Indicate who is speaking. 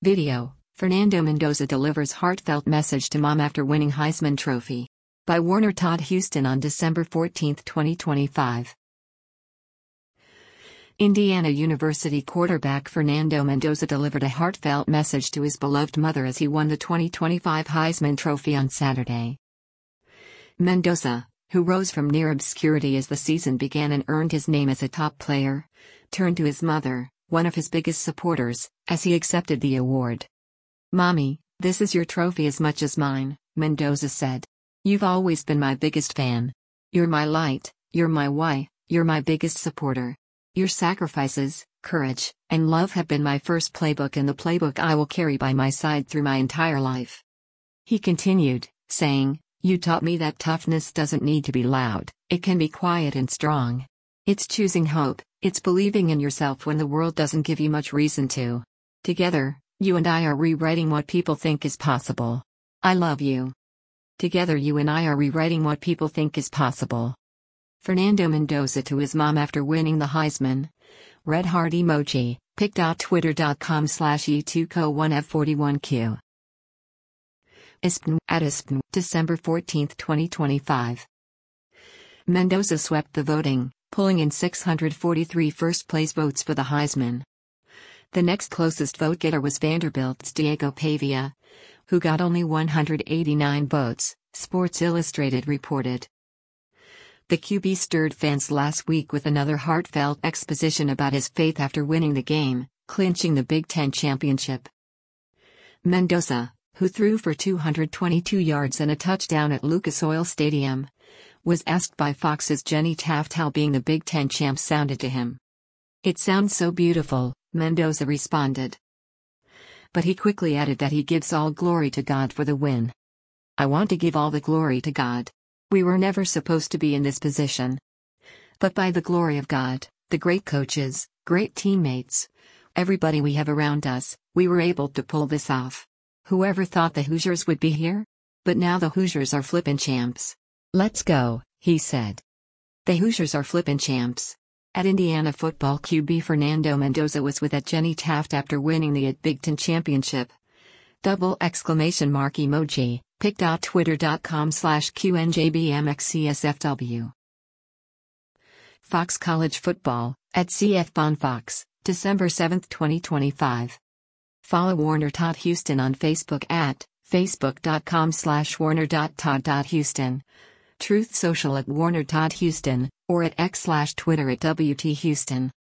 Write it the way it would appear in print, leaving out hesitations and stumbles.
Speaker 1: Video: Fernando Mendoza delivers heartfelt message to mom after winning Heisman Trophy. By Warner Todd Houston on December 14, 2025. Indiana University quarterback Fernando Mendoza delivered a heartfelt message to his beloved mother as he won the 2025 Heisman Trophy on Saturday. Mendoza, who rose from near obscurity as the season began and earned his name as a top player, turned to his mother, one of his biggest supporters, as he accepted the award. "Mommy, this is your trophy as much as mine," Mendoza said. "You've always been my biggest fan. You're my light, you're my why, you're my biggest supporter. Your sacrifices, courage, and love have been my first playbook and the playbook I will carry by my side through my entire life." He continued, saying, "You taught me that toughness doesn't need to be loud, it can be quiet and strong. It's choosing hope, it's believing in yourself when the world doesn't give you much reason to. Together, you and I are rewriting what people think is possible. I love you. Together you and I are rewriting what people think is possible." Fernando Mendoza to his mom after winning the Heisman. Red heart emoji, pic.twitter.com/e2co1f41q. ESPN, December 14, 2025. Mendoza swept the voting, pulling in 643 first-place votes for the Heisman. The next closest vote-getter was Vanderbilt's Diego Pavia, who got only 189 votes, Sports Illustrated reported. The QB stirred fans last week with another heartfelt exposition about his faith after winning the game, clinching the Big Ten championship. Mendoza, who threw for 222 yards and a touchdown at Lucas Oil Stadium, was asked by Fox's Jenny Taft how being the Big Ten champ sounded to him. "It sounds so beautiful," Mendoza responded. But he quickly added that he gives all glory to God for the win. "I want to give all the glory to God. We were never supposed to be in this position. But by the glory of God, the great coaches, great teammates, everybody we have around us, we were able to pull this off. Whoever thought the Hoosiers would be here? But now the Hoosiers are flippin' champs. Let's go," he said. The Hoosiers are flippin' champs. At Indiana football QB Fernando Mendoza was with at Jenny Taft after winning the Big Ten championship. Double exclamation mark emoji, pic.twitter.com/QNJBMXCSFW. Fox College Football, at CFBonFox, December 7, 2025. Follow Warner Todd Houston on Facebook at facebook.com/warner.todd.houston. Truth Social at Warner Todd Houston, or at X/Twitter at WT Houston.